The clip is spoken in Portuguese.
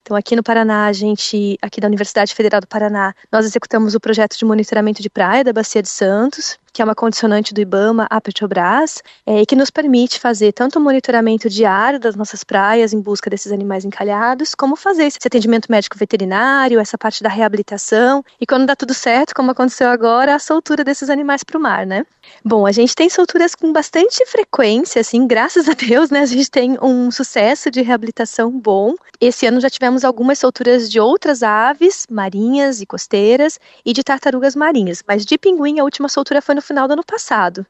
Então, aqui no Paraná, aqui da Universidade Federal do Paraná, nós executamos o projeto de monitoramento de praia da Bacia de Santos, que é uma condicionante do IBAMA à Petrobras, e que nos permite fazer tanto o monitoramento diário das nossas praias em busca desses animais encalhados, como fazer esse atendimento médico veterinário, essa parte da reabilitação, e quando dá tudo certo, como aconteceu agora, a soltura desses animais para o mar, né? Bom, a gente tem solturas com bastante frequência, assim, graças a Deus, né? A gente tem um sucesso de reabilitação bom. Esse ano já tivemos algumas solturas de outras aves marinhas e costeiras e de tartarugas marinhas, mas de pinguim a última soltura foi no final do ano passado.